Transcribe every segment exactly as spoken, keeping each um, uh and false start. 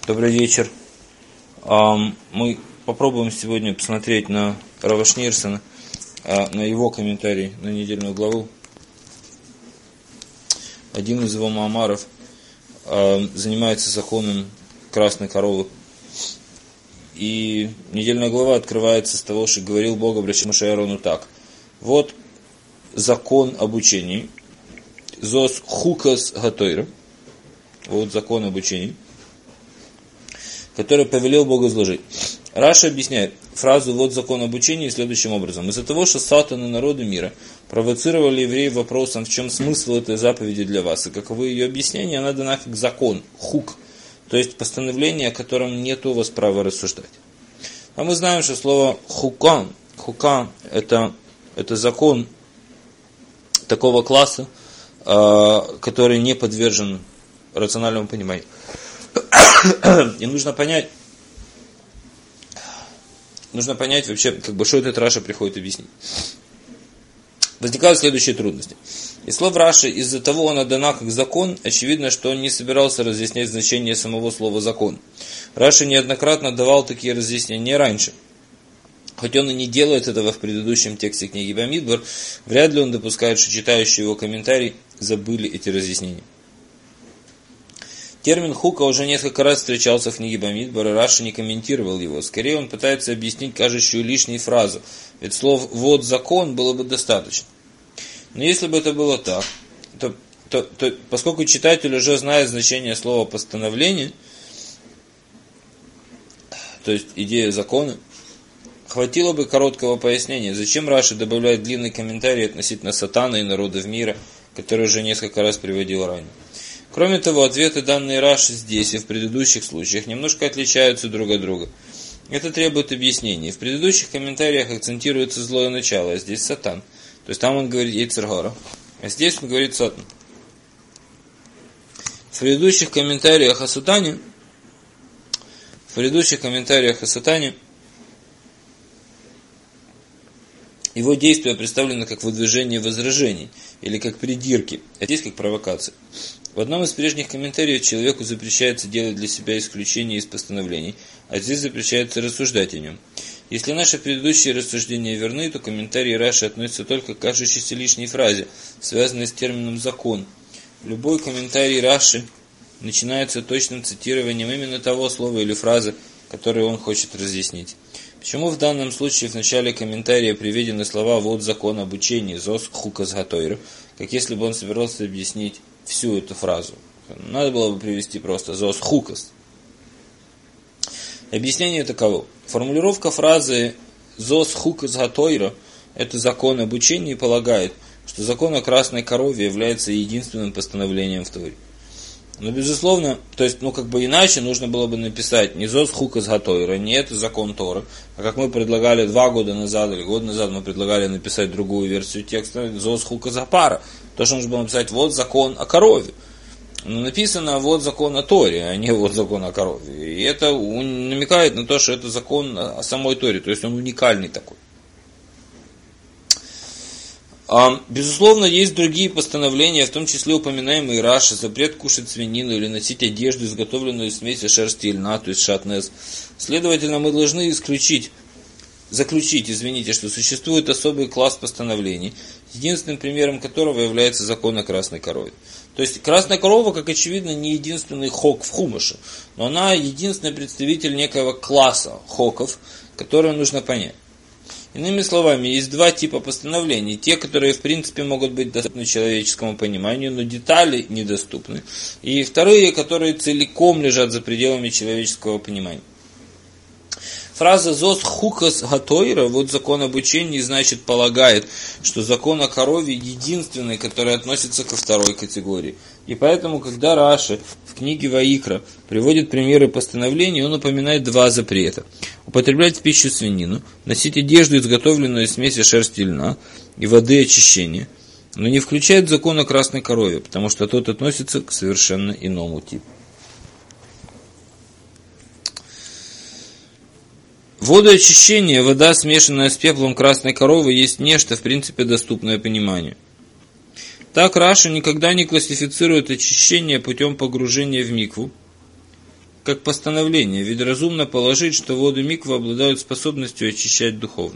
Добрый вечер. Мы попробуем сегодня посмотреть на Рава Шнейрсона, на его комментарий на недельную главу. Один из его маамаров занимается законом красной коровы. И недельная глава открывается с того, что говорил Бог, обращаясь к Моше и Аарону так. Вот закон об учении. Зос хукас гатойра. Вот закон об учении, который повелел Бог изложить. Раша объясняет фразу «вот закон об учении» следующим образом. Из-за того, что Сатан и народы мира провоцировали евреев вопросом, в чем смысл этой заповеди для вас, и каковы ее объяснения, она дана как закон, хук, то есть постановление, о котором нет у вас права рассуждать. А мы знаем, что слово хука, хука это, это закон такого класса, который не подвержен рациональному пониманию. И нужно понять, нужно понять вообще, как бы, что этот Раша приходит объяснить. Возникают следующие трудности. Из слов Раши, из-за того она дана как закон, очевидно, что он не собирался разъяснять значение самого слова закон. Раши неоднократно давал такие разъяснения раньше. Хоть он и не делает этого в предыдущем тексте книги Бамидбар, вряд ли он допускает, что читающие его комментарий забыли эти разъяснения. Термин хука уже несколько раз встречался в книге Бамидбар, и Раши не комментировал его. Скорее он пытается объяснить кажущую лишней фразу, ведь слов «вот закон» было бы достаточно. Но если бы это было так, то, то, то поскольку читатель уже знает значение слова «постановление», то есть идея закона, хватило бы короткого пояснения, зачем Раши добавляет длинный комментарий относительно сатана и народов мира, который уже несколько раз приводил ранее. Кроме того, ответы, данные Раши здесь и в предыдущих случаях, немножко отличаются друг от друга. Это требует объяснений. В предыдущих комментариях акцентируется злое начало, а здесь сатан. То есть там он говорит Йецер гара, а здесь он говорит сатан. В предыдущих комментариях о сатане, в предыдущих комментариях о сатане его действия представлены как выдвижение возражений или как придирки, а здесь как провокация. В одном из прежних комментариев человеку запрещается делать для себя исключения из постановлений, а здесь запрещается рассуждать о нем. Если наши предыдущие рассуждения верны, то комментарии Раши относятся только к кажущейся лишней фразе, связанной с термином «закон». Любой комментарий Раши начинается точным цитированием именно того слова или фразы, которую он хочет разъяснить. Почему в данном случае в начале комментария приведены слова «вот закон об учении», «зос хукас гатойр», как если бы он собирался объяснить всю эту фразу. Надо было бы привести просто «зос хукас». Объяснение таково. Формулировка фразы «зос хукас гатойр» – это закон об учении, полагает, что закон о красной корове является единственным постановлением в Торе. Но, безусловно, то есть, ну, как бы иначе нужно было бы написать не «зос хукас гатойр», не это закон Торы, а как мы предлагали два года назад или год назад, мы предлагали написать другую версию текста «зос хукас гапара». То, что нужно было написать «вот закон о корове». Но написано «вот закон о Торе», а не «вот закон о корове». И это намекает на то, что это закон о самой Торе, то есть он уникальный такой. Безусловно, есть другие постановления, в том числе упоминаемые Раши, запрет кушать свинину или носить одежду, изготовленную из смеси шерсти и льна, то есть шатнез. Следовательно, мы должны исключить, заключить, извините, что существует особый класс постановлений, единственным примером которого является закон о красной корове. То есть красная корова, как очевидно, не единственный хок в хумаше, но она единственный представитель некого класса хоков, который нужно понять. Иными словами, есть два типа постановлений. Те, которые в принципе могут быть доступны человеческому пониманию, но детали недоступны. И вторые, которые целиком лежат за пределами человеческого понимания. Фраза «зос хукас гатойра», вот закон об учении, значит, полагает, что закон о корове единственный, который относится ко второй категории. И поэтому, когда Раши в книге Ваикра приводит примеры постановлений, он упоминает два запрета. Употреблять в пищу свинину, носить одежду, изготовленную из смеси шерсти и льна, и воды очищения, но не включает закон о красной корове, потому что тот относится к совершенно иному типу. Водоочищение, вода, смешанная с пеплом красной коровы, есть нечто, в принципе, доступное пониманию. Так Раши никогда не классифицирует очищение путем погружения в микву, как постановление, ведь разумно положить, что воды миквы обладают способностью очищать духовно.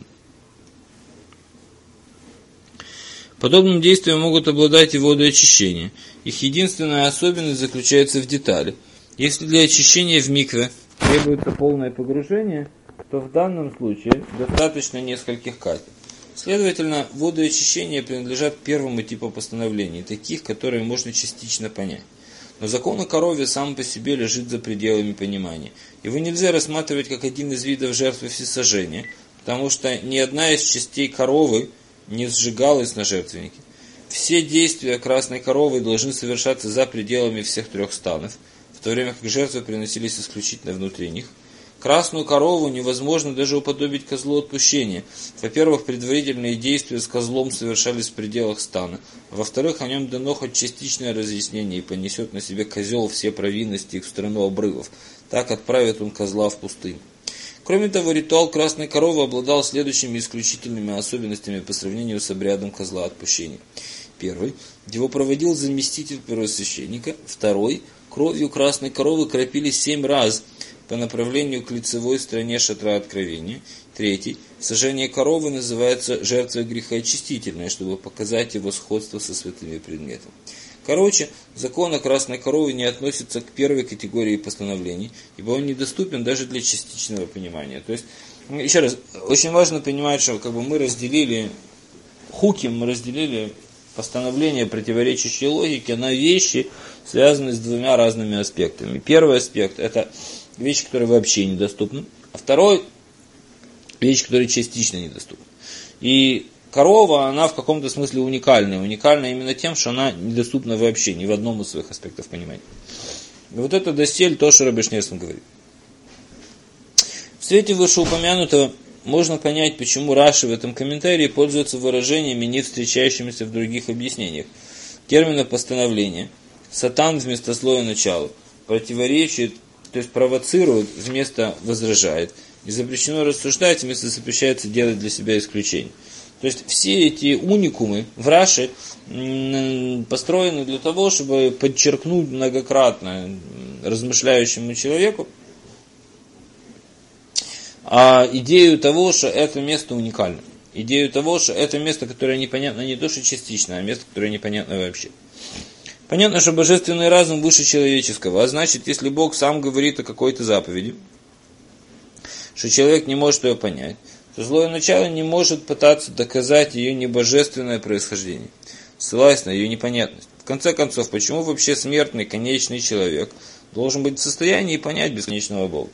Подобным действием могут обладать и воды очищения. Их единственная особенность заключается в детали. Если для очищения в микве требуется полное погружение, то в данном случае достаточно нескольких капель. Следовательно, воды очищения принадлежат к первому типу постановлений, таких, которые можно частично понять. Но закон о корове сам по себе лежит за пределами понимания. Его нельзя рассматривать как один из видов жертвы всесожжения, потому что ни одна из частей коровы не сжигалась на жертвеннике. Все действия красной коровы должны совершаться за пределами всех трех станов, в то время как жертвы приносились исключительно внутри них. Красную корову невозможно даже уподобить козлу отпущения. Во-первых, предварительные действия с козлом совершались в пределах стана. Во-вторых, о нем дано хоть частичное разъяснение, и понесет на себе козел все провинности их в страну обрывов. Так отправит он козла в пустыню. Кроме того, ритуал красной коровы обладал следующими исключительными особенностями по сравнению с обрядом козла отпущения. Первый. Его проводил заместитель первосвященника. Второй. Кровью красной коровы кропили семь раз по направлению к лицевой стороне шатра откровения. Третий. Сожжение коровы называется жертвой грехоочистительной, чтобы показать его сходство со святыми предметами. Короче, закон о красной корове не относится к первой категории постановлений, ибо он недоступен даже для частичного понимания. То есть, еще раз, очень важно понимать, что как бы мы разделили хуким, мы разделили постановления, противоречащие логике, на вещи, связанные с двумя разными аспектами. Первый аспект – это вещи, которые вообще недоступны, а второй – вещи, которые частично недоступны. И корова, она в каком-то смысле уникальная. Уникальна именно тем, что она недоступна вообще, ни в одном из своих аспектов понимания. И вот это досель то, что Рабби Шнерсон говорит. В свете вышеупомянутого можно понять, почему Раши в этом комментарии пользуется выражениями, не встречающимися в других объяснениях. Термина постановления. Сатан вместо слоя начала. Противоречит, то есть провоцирует, вместо возражает. И запрещено рассуждать, вместо запрещается делать для себя исключение. То есть все эти уникумы в Раши построены для того, чтобы подчеркнуть многократно размышляющему человеку а идею того, что это место уникально. Идею того, что это место, которое непонятно не то, что частично, а место, которое непонятно вообще. Понятно, что божественный разум выше человеческого, а значит, если Бог сам говорит о какой-то заповеди, что человек не может ее понять, то злое начало не может пытаться доказать ее небожественное происхождение, ссылаясь на ее непонятность. В конце концов, почему вообще смертный, конечный человек должен быть в состоянии понять бесконечного Бога?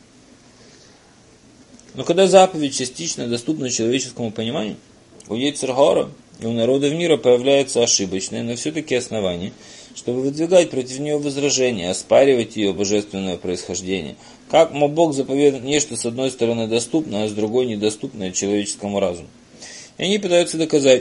Но когда заповедь частично доступна человеческому пониманию, у Йецер Гара и у народов мира появляется ошибочное, но все-таки основание, чтобы выдвигать против нее возражения, оспаривать ее божественное происхождение. Как мог Бог заповедать нечто с одной стороны доступно, а с другой недоступное человеческому разуму? И они пытаются доказать,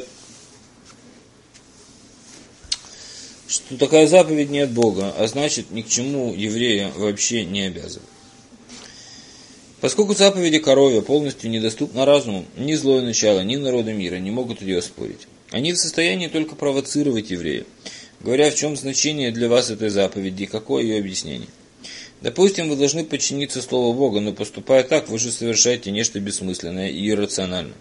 что такая заповедь не от Бога, а значит ни к чему еврея вообще не обязывает. Поскольку заповеди корове полностью недоступны разуму, ни злое начало, ни народы мира не могут ее оспорить. Они в состоянии только провоцировать еврея, говоря, в чем значение для вас этой заповеди и какое ее объяснение. Допустим, вы должны подчиниться Слову Бога, но поступая так, вы же совершаете нечто бессмысленное и иррациональное.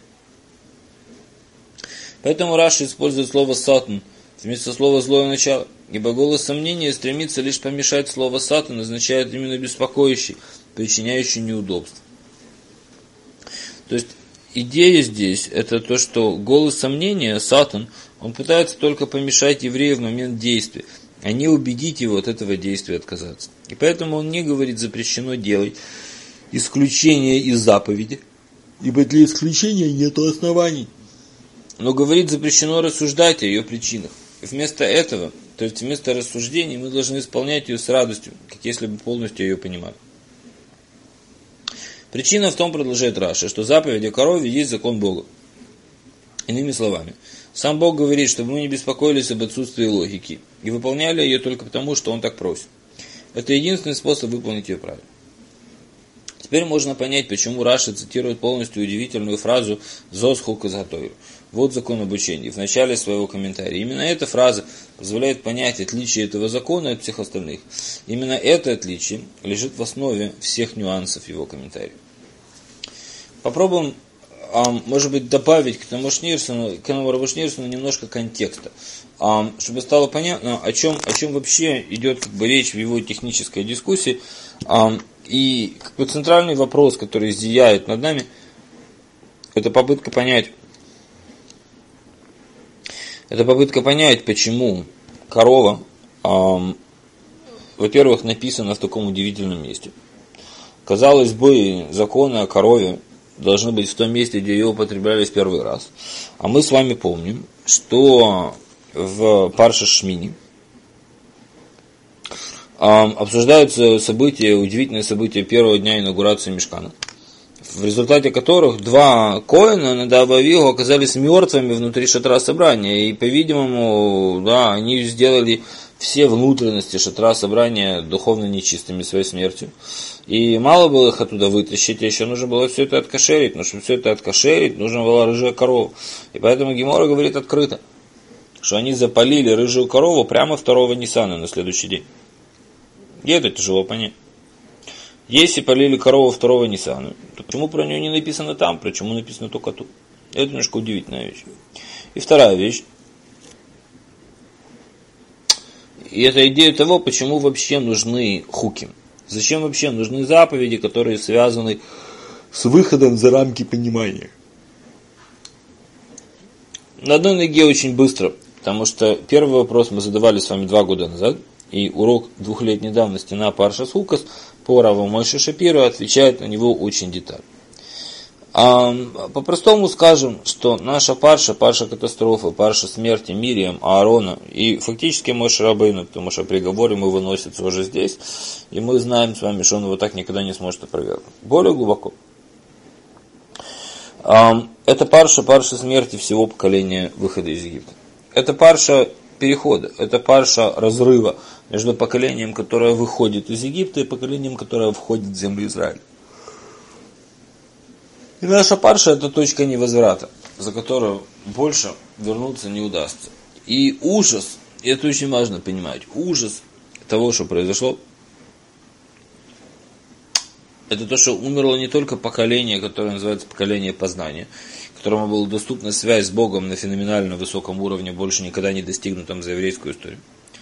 Поэтому Раши использует слово «сатан» вместо слова «злое начало», ибо голос сомнения стремится лишь помешать слово «сатан», означает именно беспокоящий, причиняющий неудобства. То есть идея здесь это то, что голос сомнения, Сатан, он пытается только помешать еврею в момент действия, а не убедить его от этого действия отказаться. И поэтому он не говорит запрещено делать исключение из заповеди, ибо для исключения нет оснований. Но говорит запрещено рассуждать о ее причинах. И вместо этого, то есть вместо рассуждений, мы должны исполнять ее с радостью, как если бы полностью ее понимали. Причина в том, продолжает Раши, что заповедь о корове есть закон Бога. Иными словами, сам Бог говорит, чтобы мы не беспокоились об отсутствии логики и выполняли ее только потому, что Он так просит. Это единственный способ выполнить ее правильно. Теперь можно понять, почему Раши цитирует полностью удивительную фразу «Зос хука затойру». Вот закон обучения в начале своего комментария. Именно эта фраза позволяет понять отличие этого закона от всех остальных. Именно это отличие лежит в основе всех нюансов его комментария. Попробуем, может быть, добавить к тому Шнирсону, к этому Рабу Шнирсону немножко контекста, чтобы стало понятно, о чем, о чем вообще идет как бы речь в его технической дискуссии. И как бы центральный вопрос, который зияет над нами, это попытка понять, это попытка понять, почему корова, эм, во-первых, написана в таком удивительном месте. Казалось бы, законы о корове должны быть в том месте, где ее употреблялись первый раз. А мы с вами помним, что в Парше Шмини эм, обсуждаются события, удивительные события первого дня инаугурации Мишкана, в результате которых два коэна, Надав и Авиу, оказались мертвыми внутри шатра собрания. И, по-видимому, да, они сделали все внутренности шатра собрания духовно нечистыми своей смертью. И мало было их оттуда вытащить, а еще нужно было все это откашерить. Но чтобы все это откашерить, нужна была рыжая корова. И поэтому Гемора говорит открыто, что они запалили рыжую корову прямо второго Ниссана на следующий день. И это тяжело понять. Если полили корову второго Ниссана, то почему про нее не написано там, почему написано только тут? Это немножко удивительная вещь. И вторая вещь. И это идея того, почему вообще нужны хуки. Зачем вообще нужны заповеди, которые связаны с выходом за рамки понимания. На одной ноге очень быстро, потому что первый вопрос мы задавали с вами два года назад, и урок двухлетней давности на Паршас Хукас по Раву Мойше Шапиру отвечает на него очень детально. А, по-простому скажем, что наша парша, парша катастрофы, парша смерти Мириам, Аарона и фактически Моше Рабейну, потому что приговор ему выносится уже здесь, и мы знаем с вами, что он его так никогда не сможет опровергнуть. Более глубоко. А, это парша, парша смерти всего поколения выхода из Египта. Это парша перехода, это парша разрыва между поколением, которое выходит из Египта, и поколением, которое входит в землю Израиля. И наша парша – это точка невозврата, за которую больше вернуться не удастся. И ужас, и это очень важно понимать, ужас того, что произошло, это то, что умерло не только поколение, которое называется поколение познания, которому была доступна связь с Богом на феноменально высоком уровне, больше никогда не достигнутом за еврейскую историю.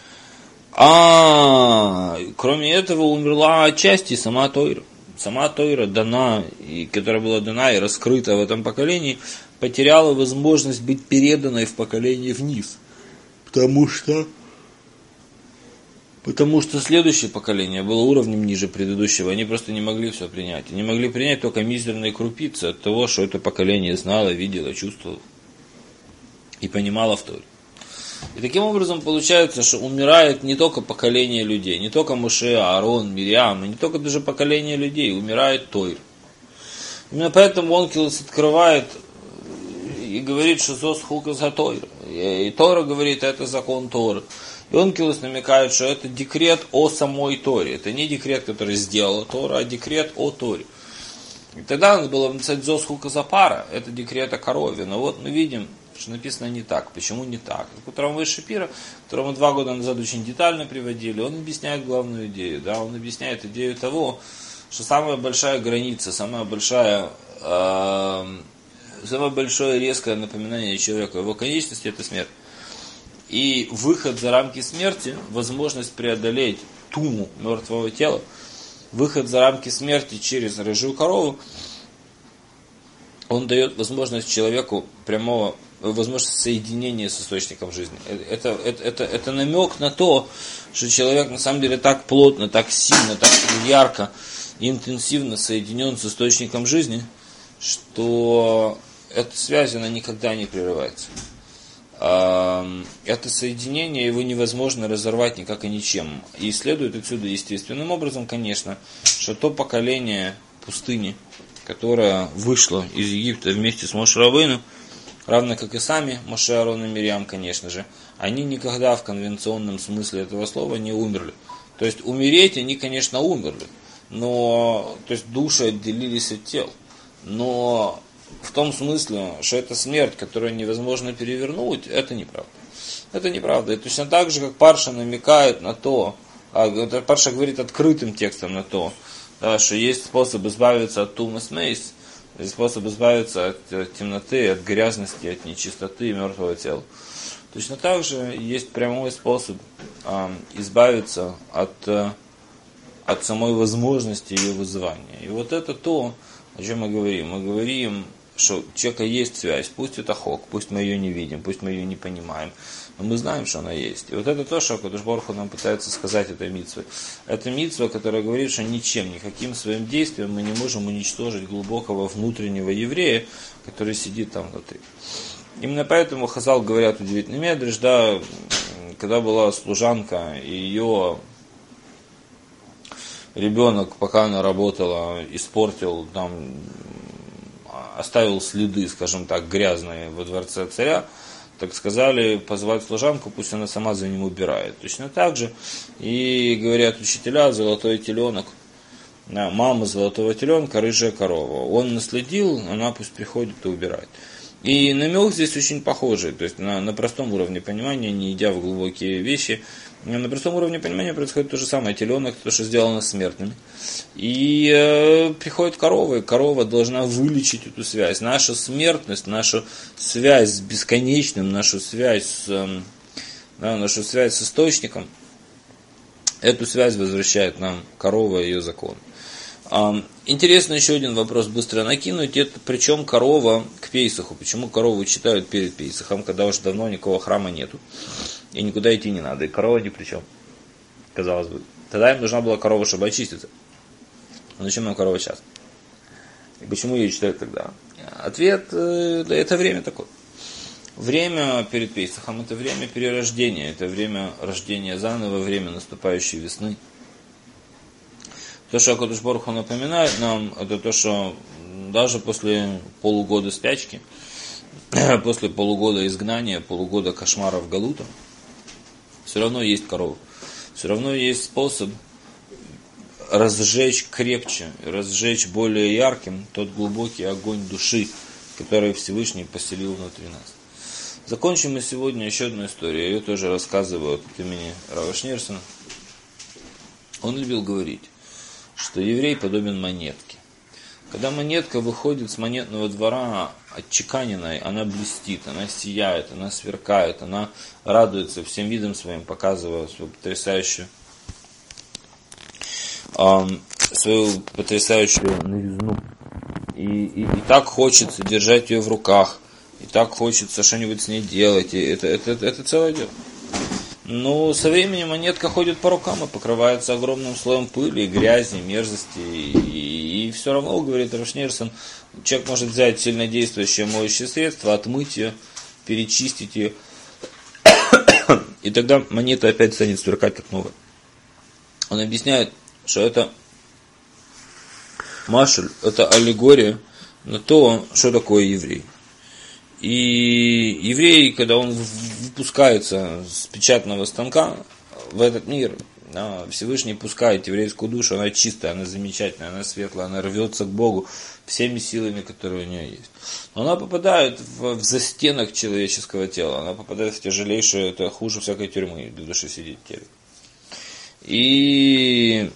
А кроме этого умерла отчасти сама Тойра. Сама Тойра дана, и, которая была дана и раскрыта в этом поколении, потеряла возможность быть переданной в поколение вниз. Потому что, потому что следующее поколение было уровнем ниже предыдущего. Они просто не могли все принять. Они могли принять только мизерные крупицы от того, что это поколение знало, видело, чувствовало и понимало в Торе. И таким образом получается, что умирает не только поколение людей, не только Моше, Аарон, Мириам, и не только даже поколение людей, умирает Тойр. Именно поэтому Онкилос открывает и говорит, что Зос Хука за Тойр. И Тора говорит, это закон Торы. И Онкилос намекает, что это декрет о самой Торе. Это не декрет, который сделала Тора, а декрет о Торе. И тогда надо было написать Зос Хука за пара, это декрет о корове. Но вот мы видим, что написано не так. Почему не так? Раву Шапира, которого мы два года назад очень детально приводили, он объясняет главную идею. Да? Он объясняет идею того, что самая большая граница, самая большая, э, самое большое резкое напоминание человеку о его конечности – это смерть. И выход за рамки смерти, возможность преодолеть туму мертвого тела, выход за рамки смерти через рыжую корову, он дает возможность человеку прямого, возможность соединения с источником жизни. Это, это, это, это намек на то, что человек на самом деле так плотно, так сильно, так ярко и интенсивно соединен с источником жизни, что эта связь, она никогда не прерывается. Это соединение, его невозможно разорвать никак и ничем. И следует отсюда естественным образом, конечно, что то поколение пустыни, которая вышла из Египта вместе с Моше Рабейну, равно как и сами Моше, Аарон и Мириам, конечно же, они никогда в конвенционном смысле этого слова не умерли. То есть умереть они, конечно, умерли, но, то есть души отделились от тел, но в том смысле, что это смерть, которую невозможно перевернуть, это неправда. Это неправда. И точно так же, как Парша намекает на то, а Парша говорит открытым текстом на то, да, что есть способ избавиться от тумас мейс, есть способ избавиться от темноты, от грязности, от нечистоты мертвого тела. Точно так же есть прямой способ э, избавиться от, э, от самой возможности ее вызывания. И вот это то, о чем мы говорим. Мы говорим, что у человека есть связь, пусть это хок, пусть мы ее не видим, пусть мы ее не понимаем, но мы знаем, что она есть. И вот это то, что Акадош Барух Ху нам пытается сказать этой мицвой. Это мицва, которая говорит, что ничем, никаким своим действием мы не можем уничтожить глубокого внутреннего еврея, который сидит там внутри. Именно поэтому Хазал говорят удивительный медреш, да, когда была служанка, и ее ребенок, пока она работала, испортил, там, оставил следы, скажем так, грязные во дворце царя, так сказали, позвать служанку, пусть она сама за ним убирает. Точно так же, и говорят учителя, золотой теленок, мама золотого теленка, рыжая корова. Он наследил, она пусть приходит и убирает. И намек здесь очень похожий, то есть на, на простом уровне понимания, не идя в глубокие вещи, на простом уровне понимания происходит то же самое. Теленок, то, что сделано смертными. И э, приходит корова, и корова должна вылечить эту связь. Наша смертность, нашу связь с бесконечным, нашу связь с, э, да, нашу связь с источником, эту связь возвращает нам корова и ее закон. Интересно еще один вопрос быстро накинуть. Это причем корова к Пейсаху. Почему корову читают перед Пейсахом, когда уже давно никакого храма нету. И никуда идти не надо. И корова ни при чем. Казалось бы. Тогда им нужна была корова, чтобы очиститься. Но зачем нам корова сейчас? И почему ее читают тогда? Ответ, это время такое. Время перед Пейсахом, это время перерождения. Это время рождения заново, время наступающей весны. То, что Акадош Барух Ху напоминает нам, это то, что даже после полугода спячки, после полугода изгнания, полугода кошмаров Галута, все равно есть корова. Все равно есть способ разжечь крепче, разжечь более ярким тот глубокий огонь души, который Всевышний поселил внутри нас. Закончим мы сегодня еще одну историю. Ее тоже рассказываю от имени Рава Шнирсона. Он любил говорить, что еврей подобен монетке. Когда монетка выходит с монетного двора отчеканенной, она блестит, она сияет, она сверкает, она радуется всем видом своим, показывая свою потрясающую, э, свою потрясающую новизну. И, и, и так хочется держать ее в руках, и так хочется что-нибудь с ней делать, и это, это, это, это целое дело. Но со временем монетка ходит по рукам и покрывается огромным слоем пыли, грязи, мерзости. И, и все равно, говорит Рав Шнирсон, человек может взять сильнодействующее моющее средство, отмыть ее, перечистить ее. И тогда монета опять станет сверкать как новая. Он объясняет, что это машуль, это аллегория на то, что такое еврей. И еврей, когда он выпускается с печатного станка в этот мир, Всевышний пускает еврейскую душу, она чистая, она замечательная, она светлая, она рвется к Богу всеми силами, которые у нее есть. Но она попадает в, в застенок человеческого тела, она попадает в тяжелейшую, это хуже всякой тюрьмы, для души сидеть в теле. И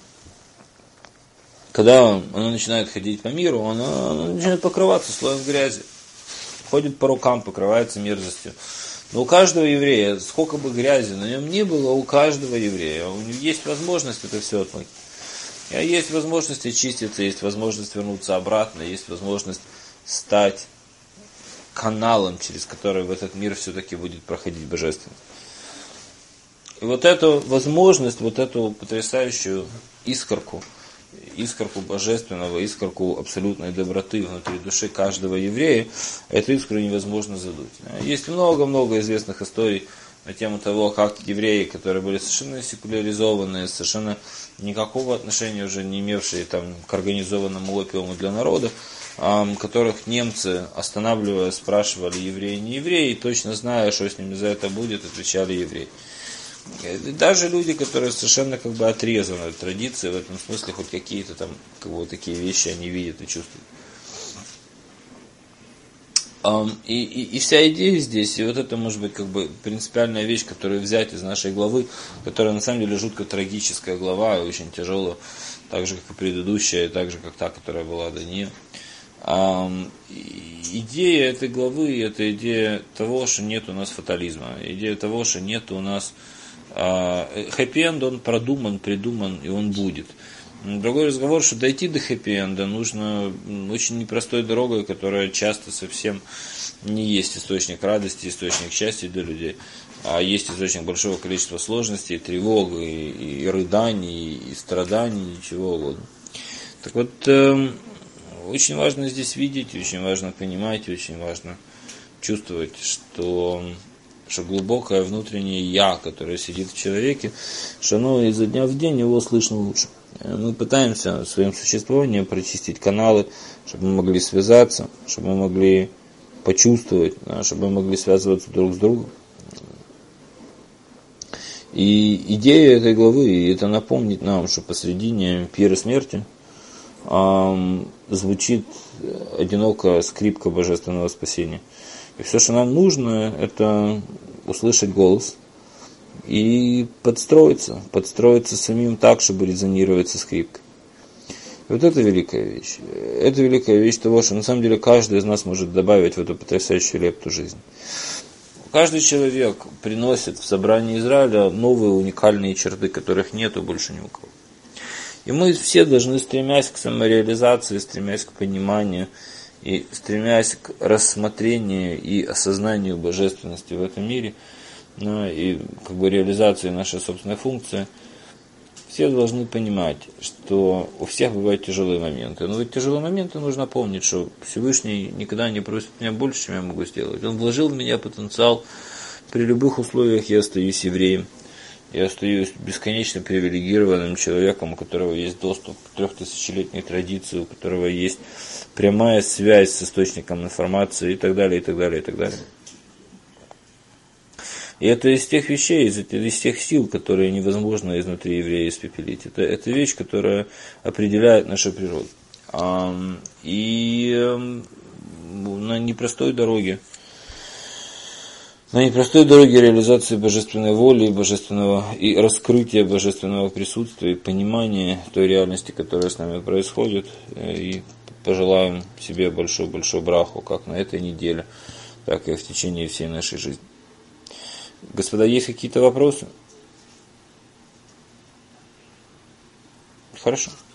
когда она начинает ходить по миру, она, она начинает покрываться слоем грязи. Ходит по рукам, покрывается мерзостью. Но у каждого еврея, сколько бы грязи на нем не было, у каждого еврея, у него есть возможность это все отмыть. Есть возможность очиститься, есть возможность вернуться обратно, есть возможность стать каналом, через который в этот мир все-таки будет проходить божественность. И вот эту возможность, вот эту потрясающую искорку, искорку божественного, искорку абсолютной доброты внутри души каждого еврея, эту искру невозможно задуть. Есть много-много известных историй на тему того, как евреи, которые были совершенно секуляризованные, совершенно никакого отношения уже не имевшие там, к организованному опиуму для народа, которых немцы, останавливая, спрашивали, евреи, не евреи, и точно зная, что с ними за это будет, отвечали евреи. Даже люди, которые совершенно как бы отрезаны от традиции, в этом смысле хоть какие-то там как бы, такие вещи они видят и чувствуют. И, и, и вся идея здесь, и вот это может быть как бы принципиальная вещь, которую взять из нашей главы, которая на самом деле жутко трагическая глава, и очень тяжелая, так же как и предыдущая, и так же как та, которая была до нее. Идея этой главы, это идея того, что нет у нас фатализма, идея того, что нет у нас хэппи-энд, он продуман, придуман, и он будет. Другой разговор, что дойти до хэппи-энда нужно очень непростой дорогой, которая часто совсем не есть источник радости, источник счастья для людей, а есть источник большого количества сложностей, тревог, и, и рыданий, и страданий, и чего угодно. Так вот, э, очень важно здесь видеть, очень важно понимать, очень важно чувствовать, что, что глубокое внутреннее «я», которое сидит в человеке, что оно изо дня в день его слышно лучше. Мы пытаемся своим существованием прочистить каналы, чтобы мы могли связаться, чтобы мы могли почувствовать, чтобы мы могли связываться друг с другом. И идея этой главы, это напомнить нам, что посредине пира смерти эм, звучит одинокая скрипка божественного спасения. И все, что нам нужно, это услышать голос и подстроиться, подстроиться самим так, чтобы резонировать со скрипкой. И вот это великая вещь. Это великая вещь того, что на самом деле каждый из нас может добавить в эту потрясающую лепту жизни. Каждый человек приносит в собрание Израиля новые уникальные черты, которых нету больше ни у кого. И мы все должны, стремясь к самореализации, стремясь к пониманию и стремясь к рассмотрению и осознанию божественности в этом мире, ну, и как бы реализации нашей собственной функции, все должны понимать, что у всех бывают тяжелые моменты. Но в эти тяжелые моменты нужно помнить, что Всевышний никогда не просит меня больше, чем я могу сделать. Он вложил в меня потенциал. При любых условиях я остаюсь евреем. Я остаюсь бесконечно привилегированным человеком, у которого есть доступ к трехтысячелетней традиции, у которого есть прямая связь с источником информации и так далее, и так далее, и так далее. И это из тех вещей, из, из тех сил, которые невозможно изнутри еврея испепелить. Это, это вещь, которая определяет нашу природу. И на непростой дороге, на непростой дороге реализации божественной воли, божественного и раскрытия божественного присутствия, и понимания той реальности, которая с нами происходит. И пожелаем себе большой-большой браху, как на этой неделе, так и в течение всей нашей жизни. Господа, есть какие-то вопросы? Хорошо.